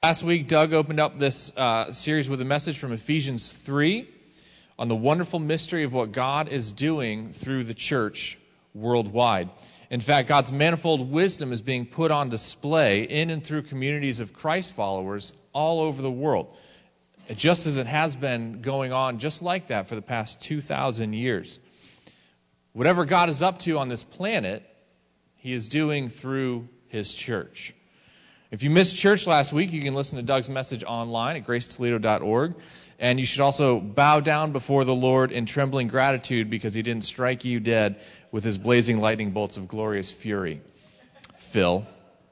Last week, Doug opened up this series with a message from Ephesians 3 on the wonderful mystery of what God is doing through the church worldwide. In fact, God's manifold wisdom is being put on display in and through communities of Christ followers all over the world, just as it has been going on just like that for the past 2,000 years. Whatever God is up to on this planet, He is doing through His church. If you missed church last week, you can listen to Doug's message online at gracetoledo.org. And you should also bow down before the Lord in trembling gratitude because He didn't strike you dead with His blazing lightning bolts of glorious fury. Phil.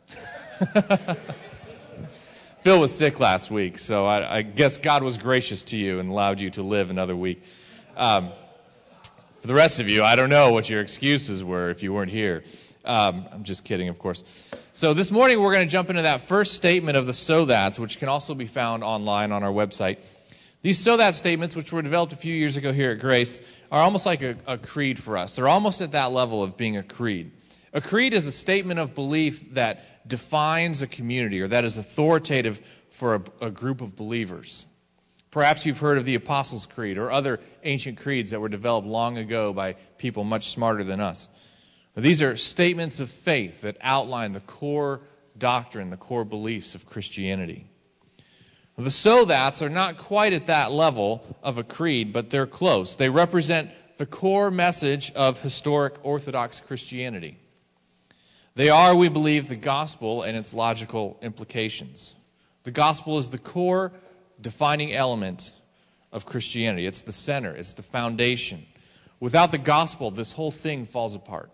Phil was sick last week, so I guess God was gracious to you and allowed you to live another week. For the rest of you, I don't know what your excuses were if you weren't here. I'm just kidding, of course. So this morning we're going to jump into that first statement of the so that's, which can also be found online on our website. These so that statements, which were developed a few years ago here at Grace, are almost like a creed for us. They're almost at that level of being a creed. A creed is a statement of belief that defines a community or that is authoritative for a group of believers. Perhaps you've heard of the Apostles' Creed or other ancient creeds that were developed long ago by people much smarter than us. These are statements of faith that outline the core doctrine, the core beliefs of Christianity. The so that's are not quite at that level of a creed, but they're close. They represent the core message of historic Orthodox Christianity. They are, we believe, the gospel and its logical implications. The gospel is the core defining element of Christianity. It's the center. It's the foundation. Without the gospel, this whole thing falls apart.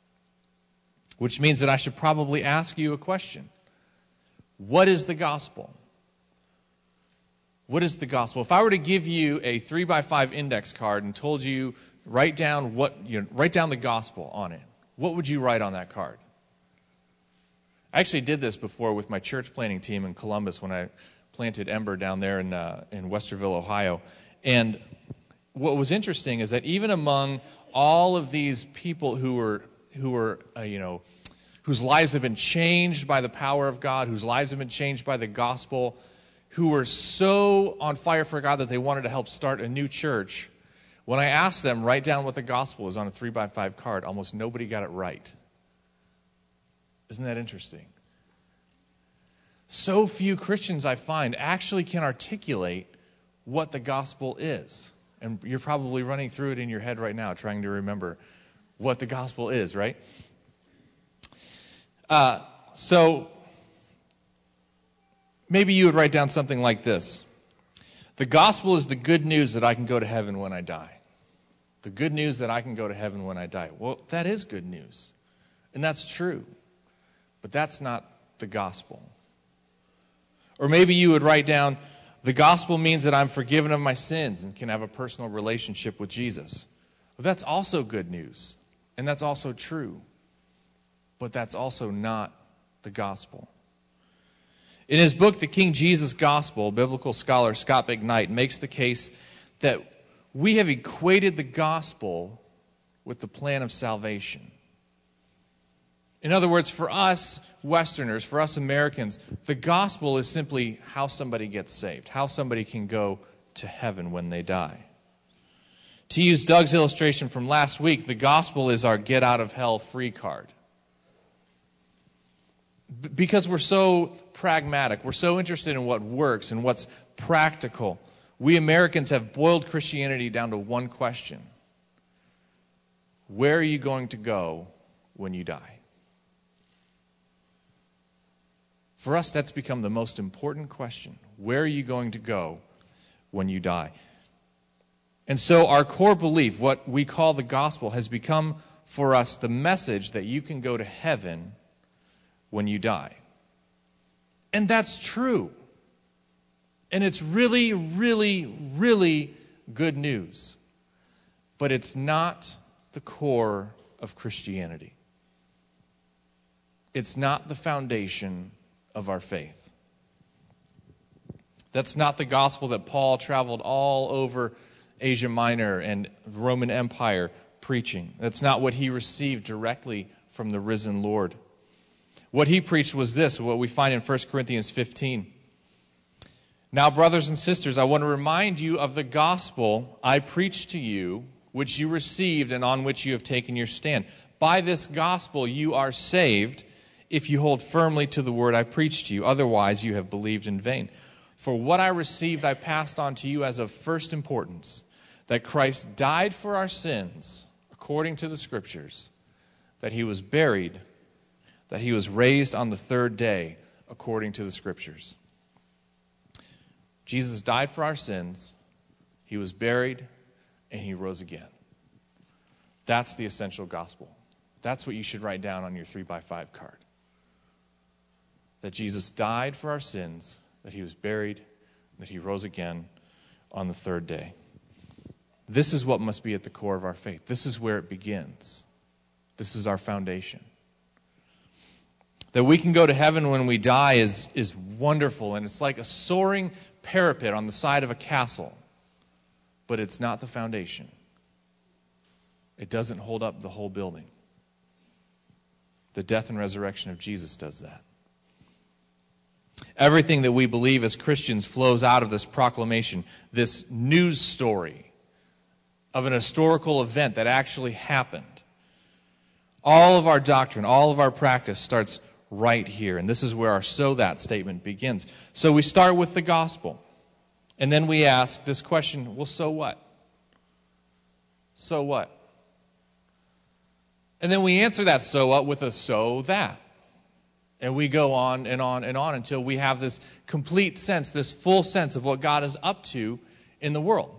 Which means that I should probably ask you a question. What is the gospel? What is the gospel? If I were to give you a 3x5 index card and told you write down the gospel on it, what would you write on that card? I actually did this before with my church planting team in Columbus when I planted Ember down there in Westerville, Ohio. And what was interesting is that even among all of these people who were whose lives have been changed by the power of God, whose lives have been changed by the gospel, who were so on fire for God that they wanted to help start a new church, when I asked them, write down what the gospel is on a 3x5 card, almost nobody got it right. Isn't that interesting? So few Christians, I find, actually can articulate what the gospel is. And you're probably running through it in your head right now, trying to remember what the gospel is, right? So maybe you would write down something like this. The gospel is the good news that I can go to heaven when I die. The good news that I can go to heaven when I die. Well, that is good news. And that's true. But that's not the gospel. Or maybe you would write down, the gospel means that I'm forgiven of my sins and can have a personal relationship with Jesus. Well, that's also good news. And that's also true. But that's also not the gospel. In his book, The King Jesus Gospel, biblical scholar Scott McKnight makes the case that we have equated the gospel with the plan of salvation. In other words, for us Westerners, for us Americans, the gospel is simply how somebody gets saved, how somebody can go to heaven when they die. To use Doug's illustration from last week, the gospel is our get out of hell free card. Because we're so pragmatic, we're so interested in what works and what's practical, we Americans have boiled Christianity down to one question. Where are you going to go when you die? For us, that's become the most important question. Where are you going to go when you die? And so our core belief, what we call the gospel, has become for us the message that you can go to heaven when you die. And that's true. And it's really, really, really good news. But it's not the core of Christianity. It's not the foundation of our faith. That's not the gospel that Paul traveled all over Asia Minor and the Roman Empire preaching. That's not what he received directly from the risen Lord. What he preached was this, what we find in 1 Corinthians 15. Now, brothers and sisters, I want to remind you of the gospel I preached to you, which you received and on which you have taken your stand. By this gospel you are saved, if you hold firmly to the word I preached to you. Otherwise you have believed in vain. For what I received I passed on to you as of first importance, that Christ died for our sins, according to the Scriptures, that he was buried, that he was raised on the third day, according to the Scriptures. Jesus died for our sins, he was buried, and he rose again. That's the essential gospel. That's what you should write down on your 3x5 card. That Jesus died for our sins, that he was buried, that he rose again on the third day. This is what must be at the core of our faith. This is where it begins. This is our foundation. That we can go to heaven when we die is wonderful, and it's like a soaring parapet on the side of a castle. But it's not the foundation. It doesn't hold up the whole building. The death and resurrection of Jesus does that. Everything that we believe as Christians flows out of this proclamation, this news story of an historical event that actually happened. All of our doctrine, all of our practice starts right here. And this is where our "so that" statement begins. So we start with the gospel. And then we ask this question, well, so what? So what? And then we answer that "so what" with a "so that." And we go on and on and on until we have this complete sense, this full sense of what God is up to in the world.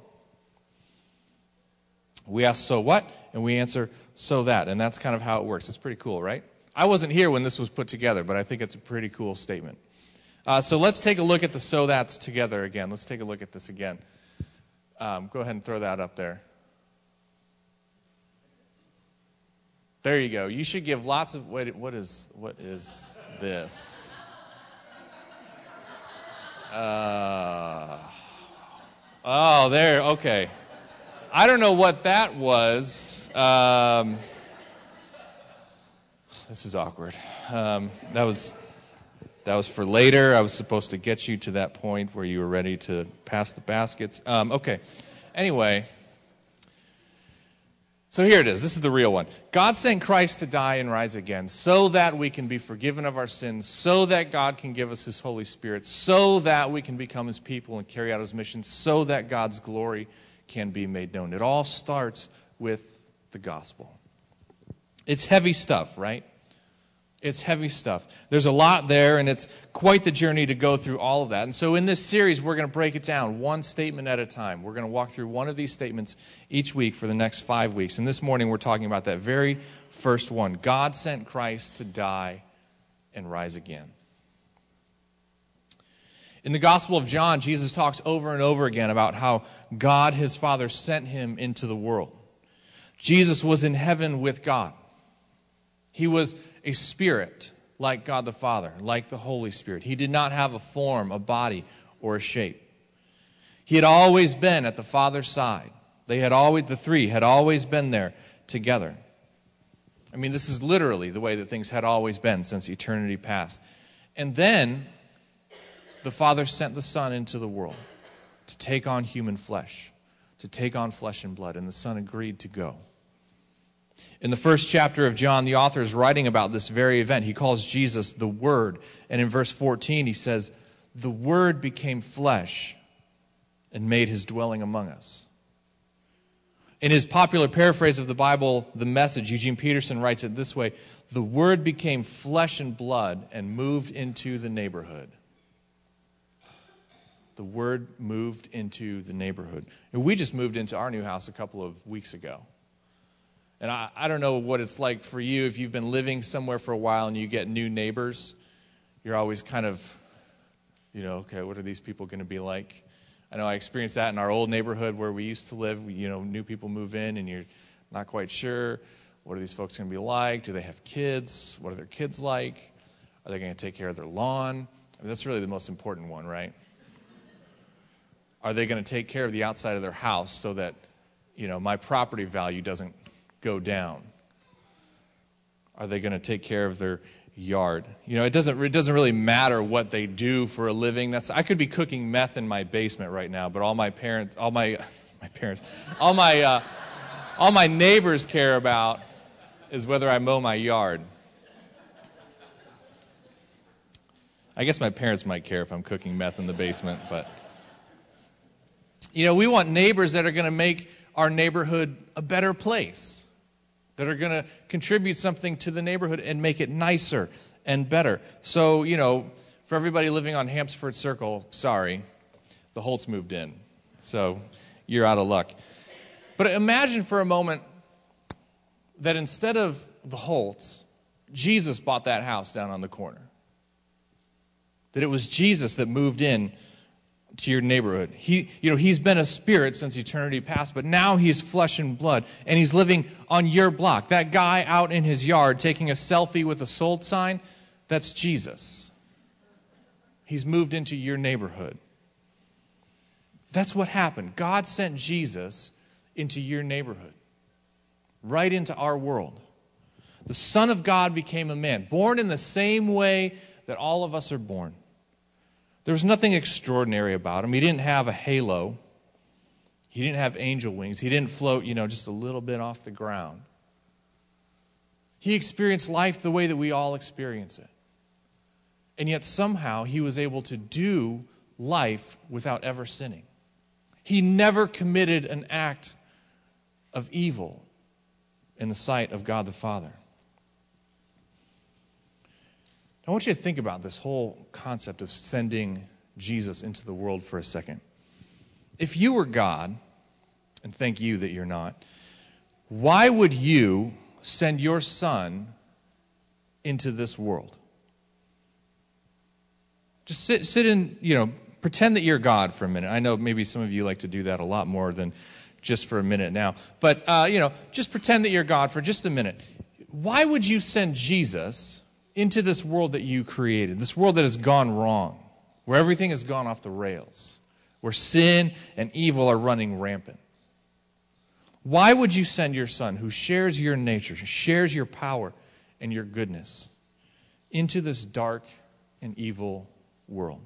We ask "so what?" and we answer "so that." And that's kind of how it works. It's pretty cool, right? I wasn't here when this was put together, but I think it's a pretty cool statement. So let's take a look at the "so that's" together again. Let's take a look at this again. Go ahead and throw that up there. There you go. You should give lots of... Wait, what is this? Oh, there. Okay. I don't know what that was. This is awkward. That was for later. I was supposed to get you to that point where you were ready to pass the baskets. Okay. Anyway. So here it is. This is the real one. God sent Christ to die and rise again so that we can be forgiven of our sins, so that God can give us his Holy Spirit, so that we can become his people and carry out his mission, so that God's glory can be made known. It all starts with the gospel. It's heavy stuff, right? It's heavy stuff. There's a lot there, and it's quite the journey to go through all of that. And so in this series, we're going to break it down one statement at a time. We're going to walk through one of these statements each week for the next 5 weeks. And this morning, we're talking about that very first one. God sent Christ to die and rise again. In the Gospel of John, Jesus talks over and over again about how God, his Father, sent him into the world. Jesus was in heaven with God. He was a spirit like God the Father, like the Holy Spirit. He did not have a form, a body, or a shape. He had always been at the Father's side. The three had always been there together. I mean, this is literally the way that things had always been since eternity past. And then the Father sent the Son into the world to take on human flesh, to take on flesh and blood, and the Son agreed to go. In the first chapter of John, the author is writing about this very event. He calls Jesus the Word. And in verse 14, he says, "The Word became flesh and made his dwelling among us." In his popular paraphrase of the Bible, The Message, Eugene Peterson writes it this way: "The Word became flesh and blood and moved into the neighborhood." The Word moved into the neighborhood. And we just moved into our new house a couple of weeks ago. And I don't know what it's like for you if you've been living somewhere for a while and you get new neighbors. You're always kind of, okay, what are these people going to be like? I know I experienced that in our old neighborhood where we used to live. New people move in and you're not quite sure. What are these folks going to be like? Do they have kids? What are their kids like? Are they going to take care of their lawn? I mean, that's really the most important one, right? Are they going to take care of the outside of their house so that, my property value doesn't go down? Are they going to take care of their yard. It doesn't really matter what they do for a living. I could be cooking meth in my basement right now, but all my neighbors care about is whether I mow my yard. I guess my parents might care if I'm cooking meth in the basement, but we want neighbors that are going to make our neighborhood a better place, that are going to contribute something to the neighborhood and make it nicer and better. So, for everybody living on Hampsford Circle, sorry, the Holtz moved in. So you're out of luck. But imagine for a moment that instead of the Holtz, Jesus bought that house down on the corner. That it was Jesus that moved in to your neighborhood. He's been a spirit since eternity past, but now he's flesh and blood, and he's living on your block. That guy out in his yard taking a selfie with a sold sign, that's Jesus. He's moved into your neighborhood. That's what happened. God sent Jesus into your neighborhood, right into our world. The Son of God became a man, born in the same way that all of us are born. There was nothing extraordinary about him. He didn't have a halo. He didn't have angel wings. He didn't float, just a little bit off the ground. He experienced life the way that we all experience it. And yet somehow he was able to do life without ever sinning. He never committed an act of evil in the sight of God the Father. I want you to think about this whole concept of sending Jesus into the world for a second. If you were God, and thank you that you're not, why would you send your Son into this world? Just sit in, pretend that you're God for a minute. I know maybe some of you like to do that a lot more than just for a minute now. But, just pretend that you're God for just a minute. Why would you send Jesus into this world that you created, this world that has gone wrong, where everything has gone off the rails, where sin and evil are running rampant? Why would you send your Son, who shares your nature, shares your power and your goodness, into this dark and evil world?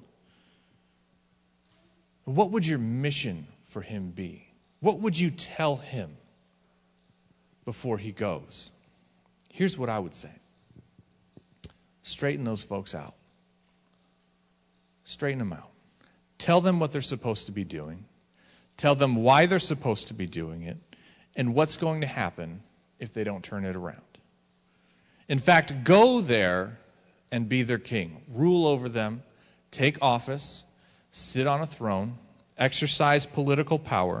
What would your mission for him be? What would you tell him before he goes? Here's what I would say. Straighten those folks out. Straighten them out. Tell them what they're supposed to be doing. Tell them why they're supposed to be doing it and what's going to happen if they don't turn it around. In fact, go there and be their king. Rule over them. Take office. Sit on a throne. Exercise political power.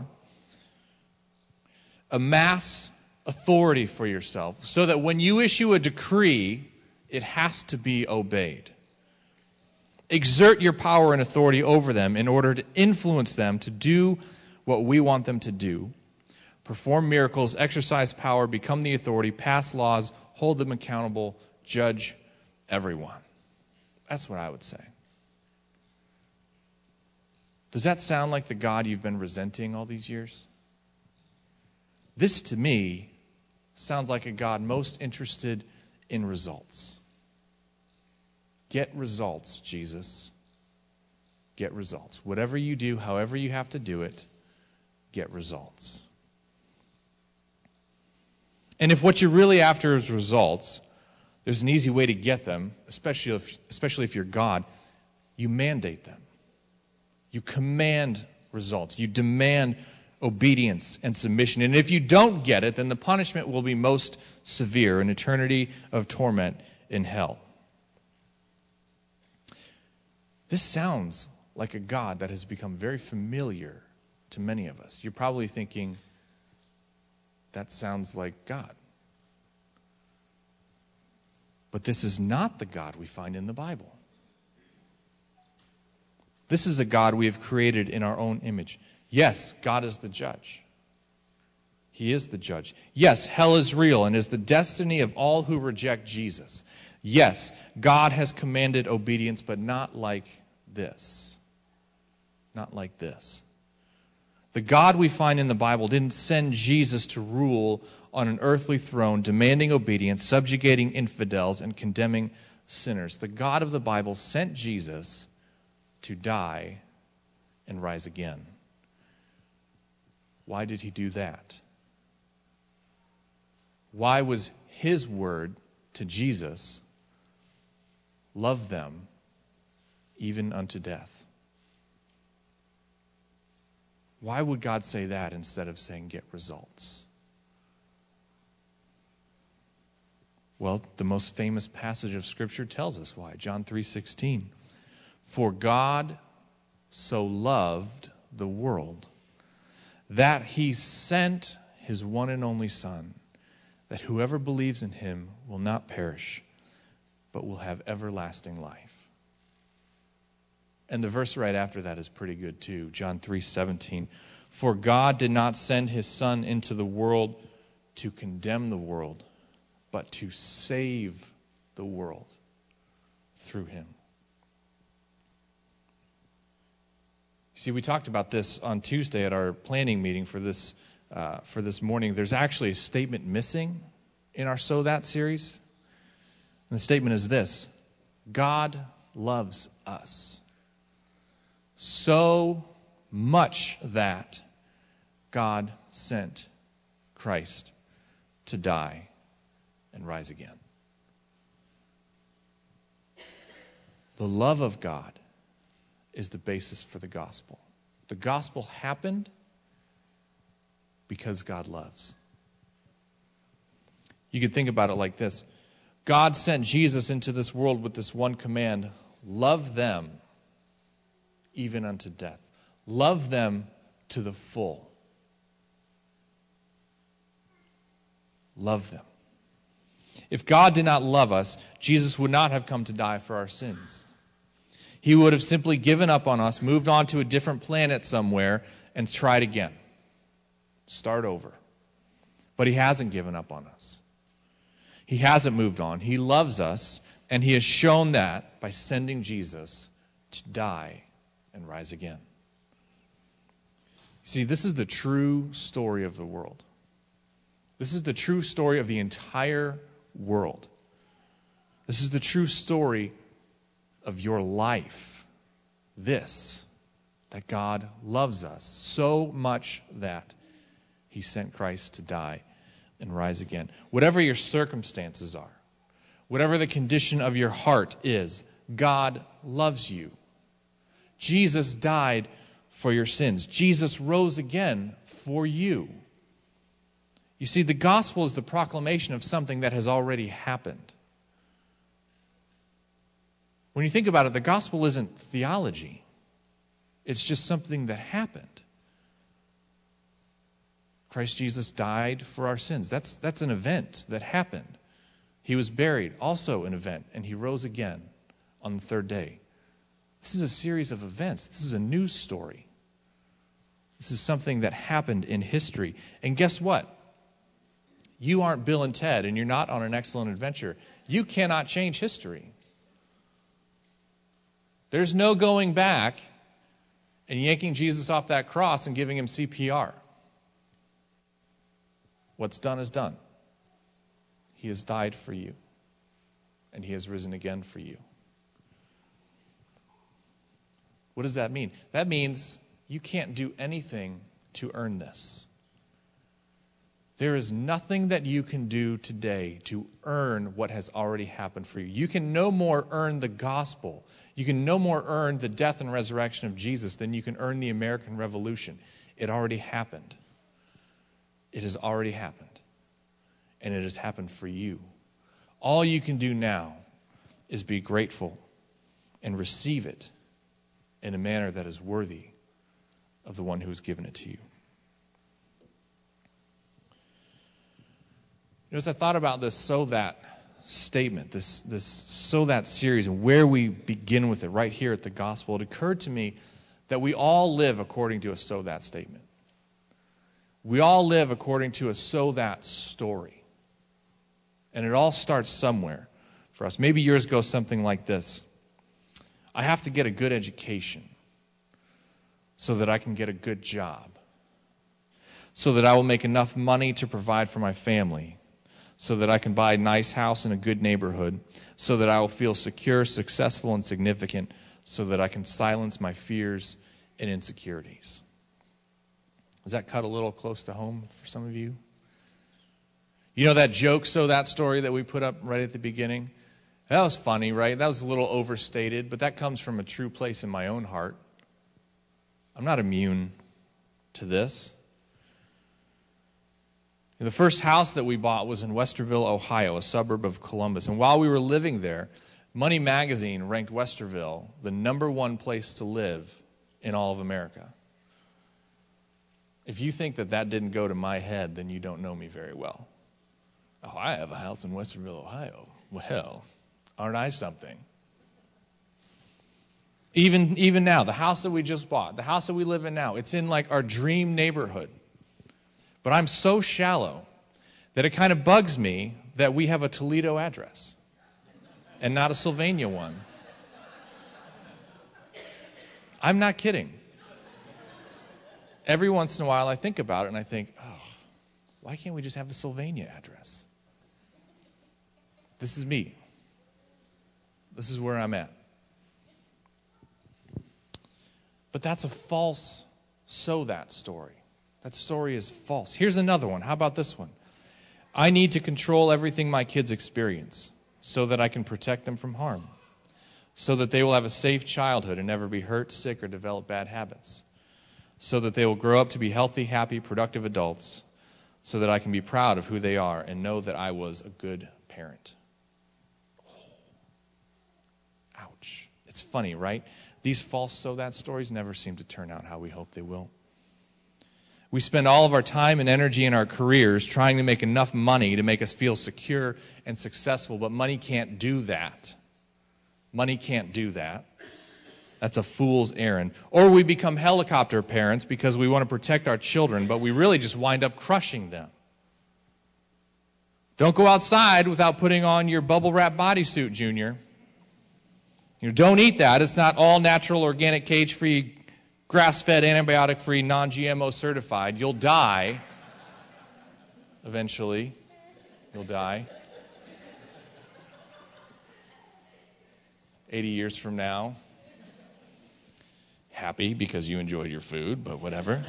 Amass authority for yourself so that when you issue a decree, it has to be obeyed. Exert your power and authority over them in order to influence them to do what we want them to do. Perform miracles, exercise power, become the authority, pass laws, hold them accountable, judge everyone. That's what I would say. Does that sound like the God you've been resenting all these years? This, to me, sounds like a God most interested in results. Get results, Jesus. Get results. Whatever you do, however you have to do it, get results. And if what you're really after is results, there's an easy way to get them, especially if you're God. You mandate them. You command results. You demand obedience and submission. And if you don't get it, then the punishment will be most severe, an eternity of torment in hell. This sounds like a God that has become very familiar to many of us. You're probably thinking, that sounds like God. But this is not the God we find in the Bible. This is a God we have created in our own image. Yes, God is the judge. He is the judge. Yes, hell is real and is the destiny of all who reject Jesus. Yes, God has commanded obedience, but not like this. Not like this. The God we find in the Bible didn't send Jesus to rule on an earthly throne, demanding obedience, subjugating infidels, and condemning sinners. The God of the Bible sent Jesus to die and rise again. Why did he do that? Why was his word to Jesus, love them even unto death? Why would God say that instead of saying get results? Well, the most famous passage of Scripture tells us why. John 3:16. For God so loved the world that he sent his one and only Son, that whoever believes in him will not perish, but will have everlasting life. And the verse right after that is pretty good too. John 3:17. For God did not send his Son into the world to condemn the world, but to save the world through him. See, we talked about this on Tuesday at our planning meeting for this morning. There's actually a statement missing in our So That series. And the statement is this: God loves us so much that God sent Christ to die and rise again. The love of God is the basis for the gospel. The gospel happened because God loves. You could think about it like this. God sent Jesus into this world with this one command: love them even unto death. Love them to the full. Love them. If God did not love us, Jesus would not have come to die for our sins. He would have simply given up on us, moved on to a different planet somewhere, and tried again. Start over. But he hasn't given up on us. He hasn't moved on. He loves us, and he has shown that by sending Jesus to die and rise again. See, this is the true story of the world. This is the true story of the entire world. This is the true story of your life. This, that God loves us so much that he sent Christ to die and rise again. Whatever your circumstances are, whatever the condition of your heart is, God loves you. Jesus died for your sins. Jesus rose again for you. You see, the gospel is the proclamation of something that has already happened. When you think about it, the gospel isn't theology. It's just something that happened. Christ Jesus died for our sins. That's an event that happened. He was buried, also an event, and he rose again on the third day. This is a series of events. This is a news story. This is something that happened in history. And guess what? You aren't Bill and Ted, and you're not on an excellent adventure. You cannot change history. There's no going back and yanking Jesus off that cross and giving him CPR. What's done is done. He has died for you, and he has risen again for you. What does that mean? That means you can't do anything to earn this. There is nothing that you can do today to earn what has already happened for you. You can no more earn the gospel. You can no more earn the death and resurrection of Jesus than you can earn the American Revolution. It already happened. It has already happened. And it has happened for you. All you can do now is be grateful and receive it in a manner that is worthy of the one who has given it to you. As I thought about this So That statement, this So That series, and where we begin with it right here at the gospel, it occurred to me that we all live according to a So That statement. We all live according to a So That story. And it all starts somewhere for us. Maybe yours goes something like this. I have to get a good education so that I can get a good job, so that I will make enough money to provide for my family, so that I can buy a nice house in a good neighborhood, so that I will feel secure, successful, and significant, so that I can silence my fears and insecurities. Does that cut a little close to home for some of you? You know that joke, that story that we put up right at the beginning? That was funny, right? That was a little overstated, but that comes from a true place in my own heart. I'm not immune to this. The first house that we bought was in Westerville, Ohio, a suburb of Columbus. And while we were living there, Money Magazine ranked Westerville the #1 place to live in all of America. If you think that didn't go to my head, then you don't know me very well. Oh, I have a house in Westerville, Ohio. Well, aren't I something? Even now, the house that we just bought, the house that we live in now, it's in like our dream neighborhood. But I'm so shallow that it kind of bugs me that we have a Toledo address and not a Sylvania one. I'm not kidding. Every once in a while I think about it and I think, why can't we just have the Sylvania address? This is me. This is where I'm at. But that's a false that story. That story is false. Here's another one. How about this one? I need to control everything my kids experience so that I can protect them from harm, so that they will have a safe childhood and never be hurt, sick, or develop bad habits, so that they will grow up to be healthy, happy, productive adults, so that I can be proud of who they are and know that I was a good parent. Ouch. It's funny, right? These false that stories never seem to turn out how we hope they will. We spend all of our time and energy in our careers trying to make enough money to make us feel secure and successful, but money can't do that. Money can't do that. That's a fool's errand. Or we become helicopter parents because we want to protect our children, but we really just wind up crushing them. Don't go outside without putting on your bubble wrap bodysuit, Junior. Don't eat that. It's not all natural, organic, cage-free, grass-fed, antibiotic-free, non-GMO certified. You'll die. Eventually, you'll die. 80 years from now. Happy because you enjoyed your food, but whatever.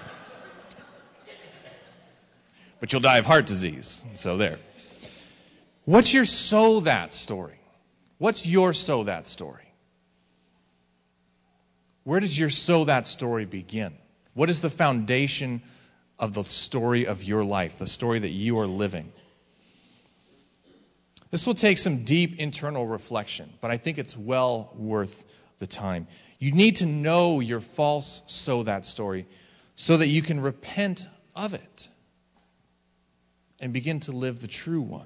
But you'll die of heart disease. So there. What's your that story? What's your that story? Where does your that story begin? What is the foundation of the story of your life, the story that you are living? This will take some deep internal reflection, but I think it's well worth the time. You need to know your false that story so that you can repent of it and begin to live the true one.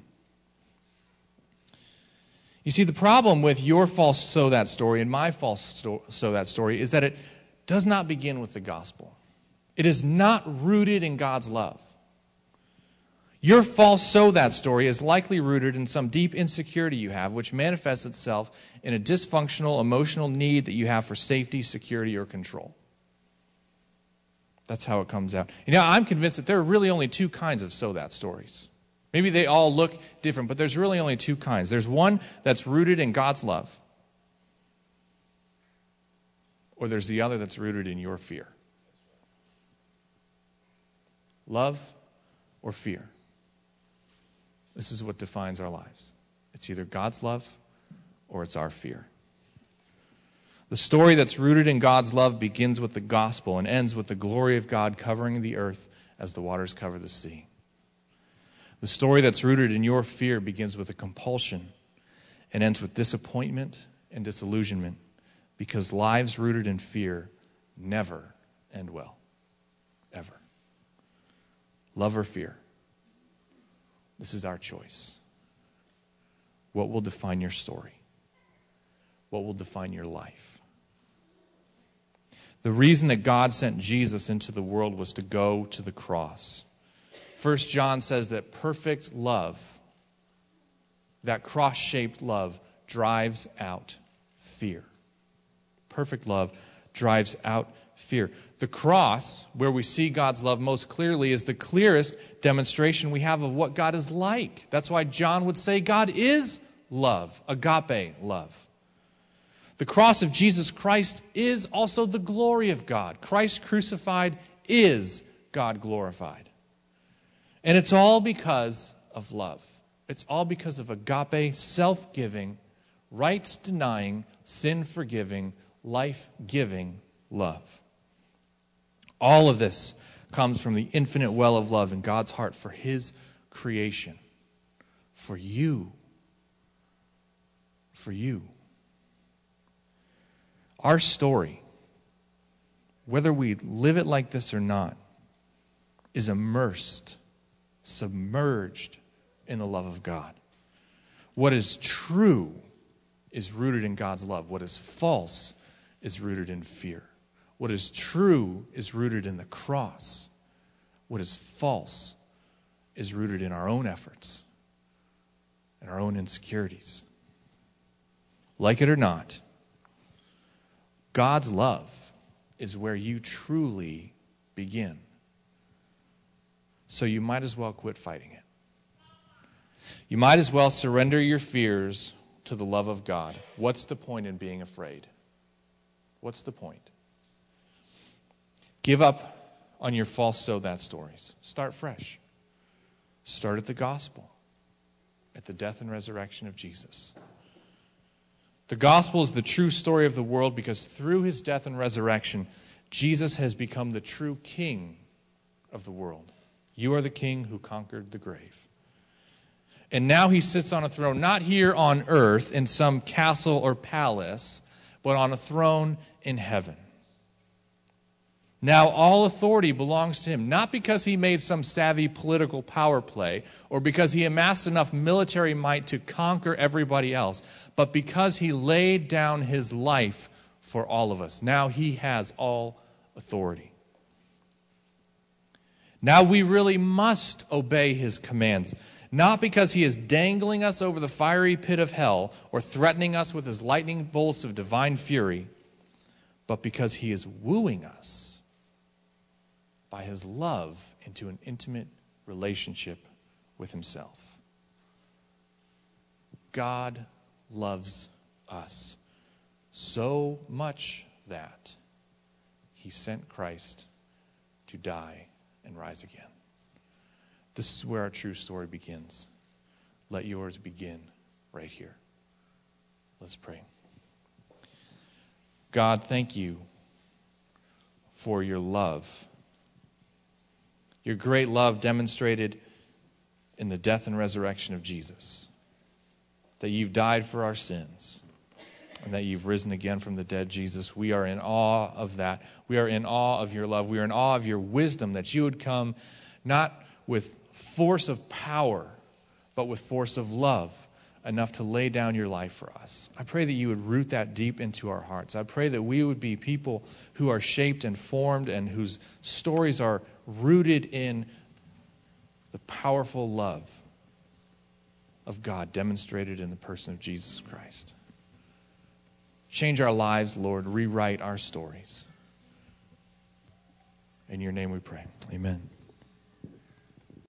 You see, the problem with your false that story and my false that story is that it does not begin with the gospel. It is not rooted in God's love. Your false that story is likely rooted in some deep insecurity you have, which manifests itself in a dysfunctional emotional need that you have for safety, security, or control. That's how it comes out. I'm convinced that there are really only two kinds of that stories. Maybe they all look different, but there's really only two kinds. There's one that's rooted in God's love, or there's the other that's rooted in your fear. Love or fear. This is what defines our lives. It's either God's love or it's our fear. The story that's rooted in God's love begins with the gospel and ends with the glory of God covering the earth as the waters cover the sea. The story that's rooted in your fear begins with a compulsion and ends with disappointment and disillusionment, because lives rooted in fear never end well. Ever. Love or fear? This is our choice. What will define your story? What will define your life? The reason that God sent Jesus into the world was to go to the cross. 1 John says that perfect love, that cross-shaped love, drives out fear. Perfect love drives out fear. The cross, where we see God's love most clearly, is the clearest demonstration we have of what God is like. That's why John would say God is love, agape love. The cross of Jesus Christ is also the glory of God. Christ crucified is God glorified. And it's all because of love. It's all because of agape, self-giving, rights-denying, sin-forgiving, life-giving love. All of this comes from the infinite well of love in God's heart for His creation. For you. For you. Our story, whether we live it like this or not, is immersed, submerged in the love of God. What is true is rooted in God's love. What is false is rooted in fear. What is true is rooted in the cross. What is false is rooted in our own efforts and our own insecurities. Like it or not, God's love is where you truly begin. So you might as well quit fighting it. You might as well surrender your fears to the love of God. What's the point in being afraid? What's the point? Give up on your false so that stories. Start fresh. Start at the gospel, at the death and resurrection of Jesus. The gospel is the true story of the world because through His death and resurrection, Jesus has become the true king of the world. You are the king who conquered the grave. And now He sits on a throne, not here on earth in some castle or palace, but on a throne in heaven. Now all authority belongs to Him, not because He made some savvy political power play or because He amassed enough military might to conquer everybody else, but because He laid down His life for all of us. Now He has all authority. Now we really must obey His commands, not because He is dangling us over the fiery pit of hell or threatening us with His lightning bolts of divine fury, but because He is wooing us by His love into an intimate relationship with Himself. God loves us so much that He sent Christ to die and rise again. This is where our true story begins. Let yours begin right here. Let's pray. God, thank You for Your love. Your great love demonstrated in the death and resurrection of Jesus. That You've died for our sins. And that You've risen again from the dead, Jesus. We are in awe of that. We are in awe of Your love. We are in awe of Your wisdom, that You would come not with force of power, but with force of love, enough to lay down Your life for us. I pray that You would root that deep into our hearts. I pray that we would be people who are shaped and formed and whose stories are rooted in the powerful love of God demonstrated in the person of Jesus Christ. Change our lives, Lord. Rewrite our stories. In Your name we pray. Amen.